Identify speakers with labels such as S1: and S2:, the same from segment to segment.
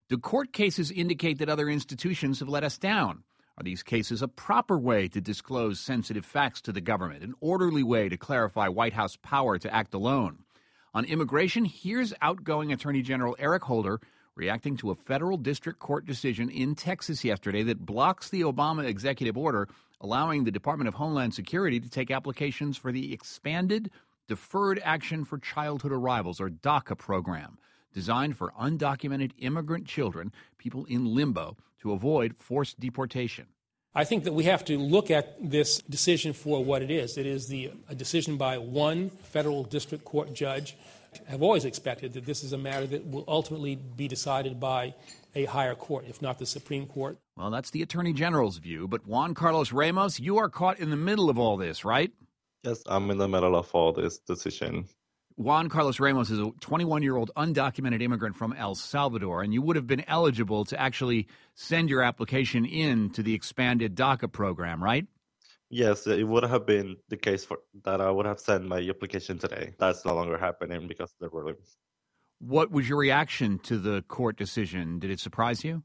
S1: Do court cases indicate that other institutions have let us down? Are these cases a proper way to disclose sensitive facts to the government, an orderly way to clarify White House power to act alone? On immigration, here's outgoing Attorney General Eric Holder reacting to a federal district court decision in Texas yesterday that blocks the Obama executive order allowing the Department of Homeland Security to take applications for the expanded Deferred Action for Childhood Arrivals, or DACA program, designed for undocumented immigrant children, people in limbo, to avoid forced deportation.
S2: I think that we have to look at this decision for what it is. It is a decision by one federal district court judge. I've always expected that this is a matter that will ultimately be decided by a higher court, if not the Supreme Court.
S1: Well, that's the Attorney General's view, but Juan Carlos Ramos, you are caught in the middle of all this, right?
S3: Yes, I'm in the middle of all this decision.
S1: Juan Carlos Ramos is a 21-year-old undocumented immigrant from El Salvador, and you would have been eligible to actually send your application in to the expanded DACA program, right?
S3: Yes, it would have been the case for that I would have sent my application today. That's no longer happening because of the ruling.
S1: What was your reaction to the court decision? Did it surprise you?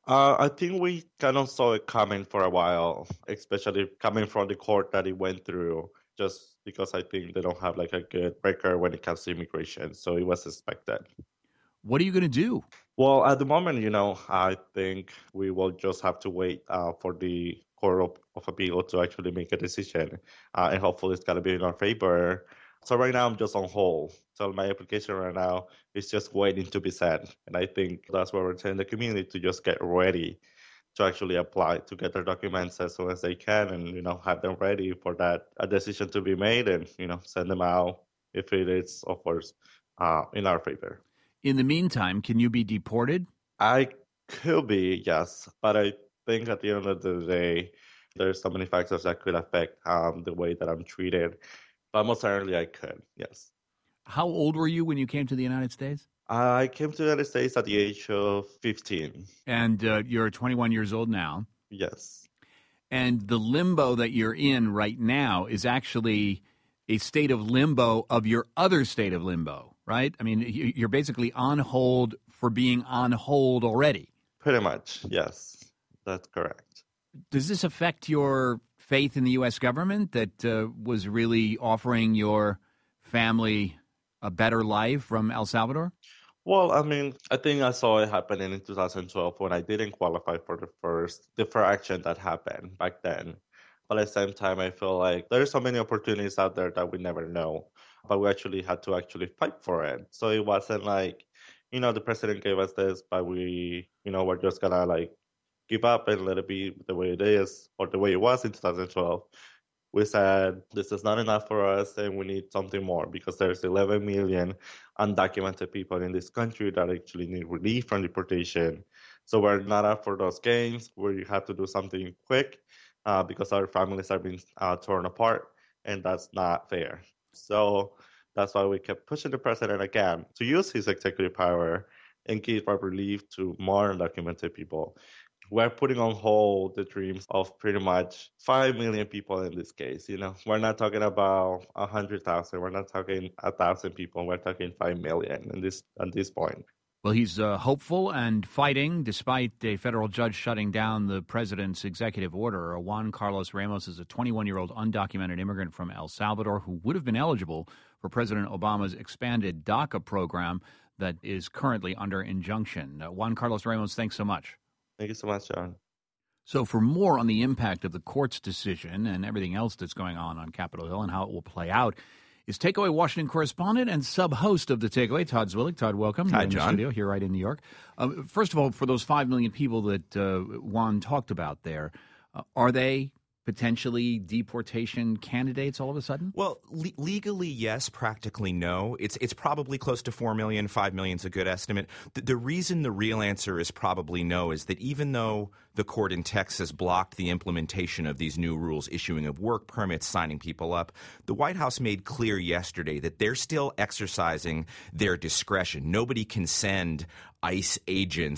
S3: I think we kind of saw it coming for a while, especially coming from the court that it went through, just because I think they don't have like a good record when it comes to immigration. So it was expected.
S1: What are you going to do?
S3: Well, at the moment, I think we will just have to wait for the Court of Appeal to actually make a decision. And hopefully it's going to be in our favor. So right now I'm just on hold. So my application right now is just waiting to be sent. And I think that's where we're telling the community to just get ready to actually apply, to get their documents as soon as they can and, have them ready for that a decision to be made and, send them out if it is, of course, in our favor.
S1: In the meantime, can you be deported?
S3: I could be, yes. But I think at the end of the day, there's so many factors that could affect the way that I'm treated. But most certainly I could, yes.
S1: How old were you when you came to the United States?
S3: I came to the United States at the age of 15.
S1: And you're 21 years old now.
S3: Yes.
S1: And the limbo that you're in right now is actually a state of limbo of your other state of limbo, right? I mean, you're basically on hold for being on hold already.
S3: Pretty much, yes. That's correct.
S1: Does this affect your faith in the U.S. government that was really offering your family a better life from El Salvador?
S3: Well, I mean, I think I saw it happening in 2012 when I didn't qualify for the first deferred action that happened back then. But at the same time, I feel like there are so many opportunities out there that we never know. But we actually had to fight for it. So it wasn't like, the president gave us this, but we're just going to give up and let it be the way it is or the way it was in 2012. We said, this is not enough for us and we need something more because there's 11 million undocumented people in this country that actually need relief from deportation. So we're not up for those games. We have to do something quick because our families are being torn apart, and that's not fair. So that's why we kept pushing the president again to use his executive power and give our relief to more undocumented people. We're putting on hold the dreams of pretty much 5 million people in this case. We're not talking about 100,000. We're not talking 1,000 people. We're talking 5 million at this point.
S1: Well, he's hopeful and fighting despite a federal judge shutting down the president's executive order. Juan Carlos Ramos is a 21-year-old undocumented immigrant from El Salvador who would have been eligible for President Obama's expanded DACA program that is currently under injunction. Juan Carlos Ramos, thanks so much.
S3: Thank you so much, John.
S1: So for more on the impact of the court's decision and everything else that's going on Capitol Hill and how it will play out is Takeaway Washington correspondent and sub-host of The Takeaway, Todd Zwillig. Todd, welcome.
S4: Hi,
S1: John. In the studio here right in New York. First of all, for those 5 million people that Juan talked about there, are they potentially deportation candidates all of a sudden?
S4: Well, legally, yes. Practically, no. It's probably close to 4 million. 5 million is a good estimate. The reason the real answer is probably no is that even though the court in Texas blocked the implementation of these new rules, issuing of work permits, signing people up, the White House made clear yesterday that they're still exercising their discretion. Nobody can send ICE agents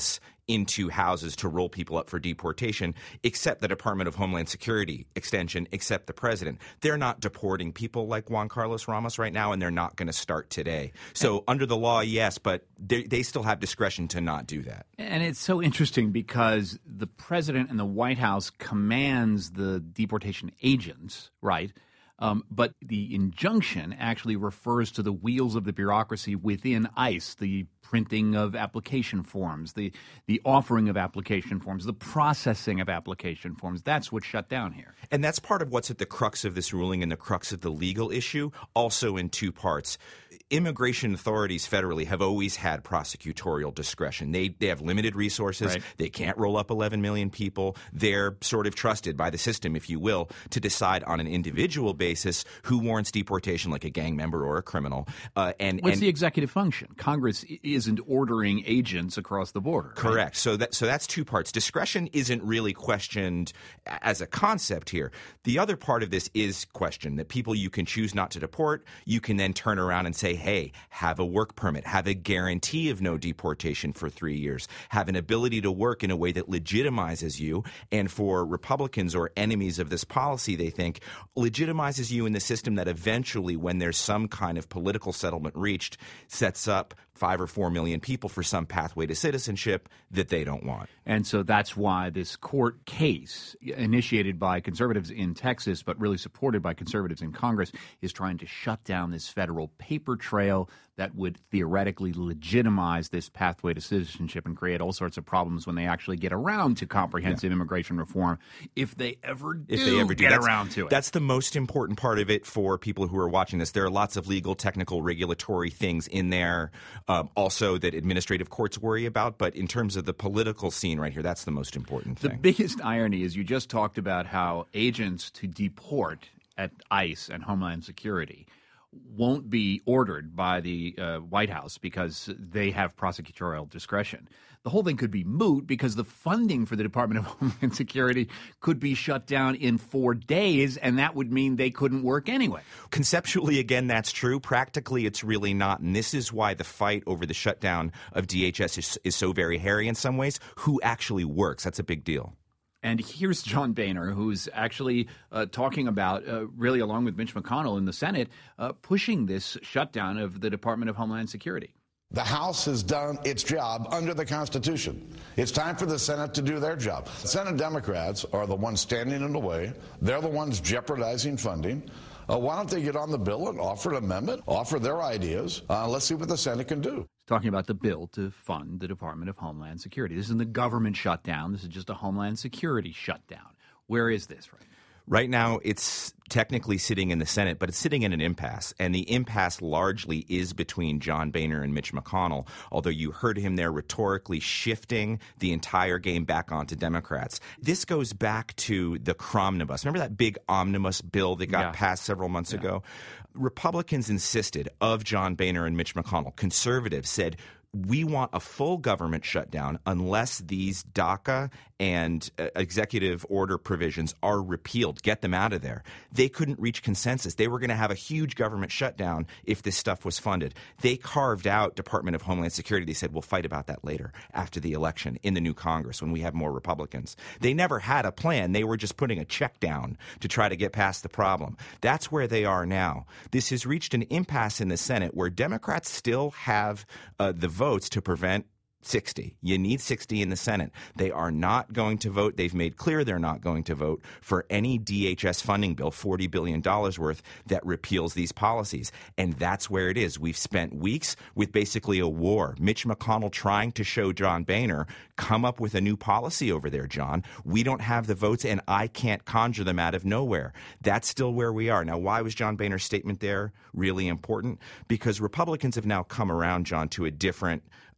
S4: into houses to roll people up for deportation, except the Department of Homeland Security extension, except the president. They're not deporting people like Juan Carlos Ramos right now, and they're not going to start today. So under the law, yes, but they still have discretion to not do that.
S1: And it's so interesting because the president and the White House commands the deportation agents, right? But the injunction actually refers to the wheels of the bureaucracy within ICE, the printing of application forms, the offering of application forms, the processing of application forms. That's what's shut down here.
S4: And that's part of what's at the crux of this ruling and the crux of the legal issue, also in two parts. Immigration authorities federally have always had prosecutorial discretion. They have limited resources. Right. They can't roll up 11 million people. They're sort of trusted by the system, if you will, to decide on an individual basis who warrants deportation, like a gang member or a criminal.
S1: What's the executive function? Congress isn't ordering agents across the border.
S4: Correct. Right? So that's two parts. Discretion isn't really questioned as a concept here. The other part of this is questioned, that people you can choose not to deport, you can then turn around and say, hey, have a work permit, have a guarantee of no deportation for 3 years, have an ability to work in a way that legitimizes you. And for Republicans or enemies of this policy, they think legitimizes you in the system that eventually, when there's some kind of political settlement reached, sets up 5 or 4 million people for some pathway to citizenship that they don't want.
S1: And so that's why this court case, initiated by conservatives in Texas but really supported by conservatives in Congress, is trying to shut down this federal paper trail that would theoretically legitimize this pathway to citizenship and create all sorts of problems when they actually get around to comprehensive immigration reform, if they ever do get around to it.
S4: That's the most important part of it for people who are watching this. There are lots of legal, technical, regulatory things in there also that administrative courts worry about. But in terms of the political scene right here, that's the most important thing.
S1: The biggest irony is you just talked about how agents to deport at ICE and Homeland Security won't be ordered by the White House because they have prosecutorial discretion. The whole thing could be moot because the funding for the Department of Homeland Security could be shut down in 4 days, and that would mean they couldn't work anyway.
S4: Conceptually, again, that's true. Practically, it's really not. And this is why the fight over the shutdown of DHS is so very hairy in some ways. Who actually works? That's a big deal.
S1: And here's John Boehner, who's actually talking about, really along with Mitch McConnell in the Senate, pushing this shutdown of the Department of Homeland Security.
S5: The House has done its job under the Constitution. It's time for the Senate to do their job. Senate Democrats are the ones standing in the way. They're the ones jeopardizing funding. Why don't they get on the bill and offer an amendment, offer their ideas? Let's see what the Senate can do.
S1: Talking about the bill to fund the Department of Homeland Security. This isn't the government shutdown. This is just a Homeland Security shutdown. Where is this right now?
S4: Right now, it's technically sitting in the Senate, but it's sitting in an impasse. And the impasse largely is between John Boehner and Mitch McConnell, although you heard him there rhetorically shifting the entire game back onto Democrats. This goes back to the Cromnibus. Remember that big omnibus bill that got passed several months ago? Republicans insisted, of John Boehner and Mitch McConnell. Conservatives said, we want a full government shutdown unless these DACA and executive order provisions are repealed. Get them out of there. They couldn't reach consensus. They were going to have a huge government shutdown if this stuff was funded. They carved out Department of Homeland Security. They said, we'll fight about that later after the election in the new Congress when we have more Republicans. They never had a plan. They were just putting a check down to try to get past the problem. That's where they are now. This has reached an impasse in the Senate where Democrats still have the votes to prevent 60. You need 60 in the Senate. They are not going to vote. They've made clear they're not going to vote for any DHS funding bill, $40 billion worth, that repeals these policies. And that's where it is. We've spent weeks with basically a war. Mitch McConnell trying to show John Boehner, come up with a new policy over there, John. We don't have the votes, and I can't conjure them out of nowhere. That's still where we are. Now, why was John Boehner's statement there really important? Because Republicans have now come around, John, to a different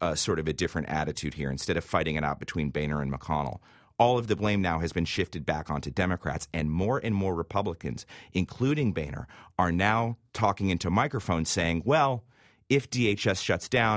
S4: attitude here instead of fighting it out between Boehner and McConnell. All of the blame now has been shifted back onto Democrats, and more Republicans, including Boehner, are now talking into microphones saying, well, if DHS shuts down,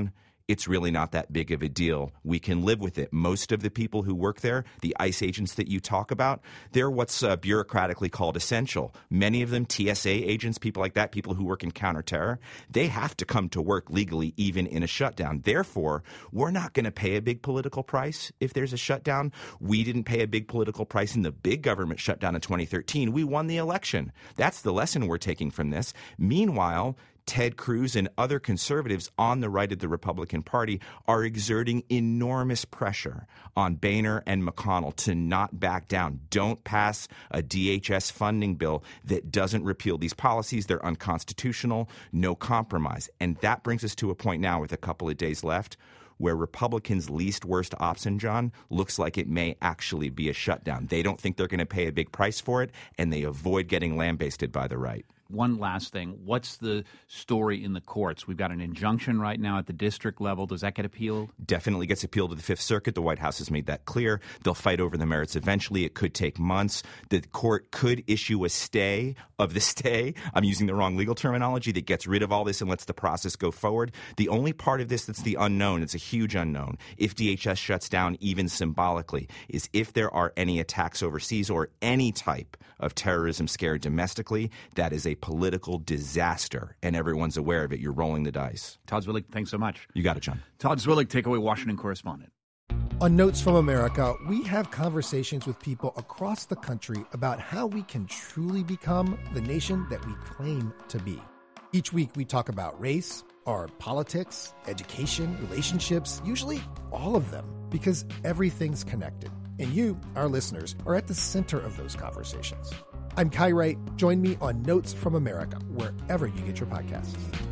S4: it's really not that big of a deal. We can live with it. Most of the people who work there, the ICE agents that you talk about, they're what's bureaucratically called essential. Many of them, TSA agents, people like that, people who work in counterterror, they have to come to work legally even in a shutdown. Therefore, we're not going to pay a big political price if there's a shutdown. We didn't pay a big political price in the big government shutdown in 2013. We won the election. That's the lesson we're taking from this. Meanwhile, Ted Cruz and other conservatives on the right of the Republican Party are exerting enormous pressure on Boehner and McConnell to not back down. Don't pass a DHS funding bill that doesn't repeal these policies. They're unconstitutional, no compromise. And that brings us to a point now with a couple of days left where Republicans' least worst option, John, looks like it may actually be a shutdown. They don't think they're going to pay a big price for it, and they avoid getting lambasted by the right.
S1: One last thing. What's the story in the courts? We've got an injunction right now at the district level. Does that get appealed?
S4: Definitely gets appealed to the Fifth Circuit. The White House has made that clear. They'll fight over the merits eventually. It could take months. The court could issue a stay of the stay. I'm using the wrong legal terminology that gets rid of all this and lets the process go forward. The only part of this that's the unknown, it's a huge unknown, if DHS shuts down even symbolically, is if there are any attacks overseas or any type of terrorism scare domestically, that is a political disaster, and everyone's aware of it. You're rolling the dice.
S1: Todd Zwillig, thanks so much.
S4: You got it, John.
S1: Todd Zwillig, Takeaway Washington correspondent.
S6: On Notes from America, we have conversations with people across the country about how we can truly become the nation that we claim to be. Each week, we talk about race, our politics, education, relationships, usually all of them, because everything's connected. And you, our listeners, are at the center of those conversations. I'm Kai Wright. Join me on Notes from America, wherever you get your podcasts.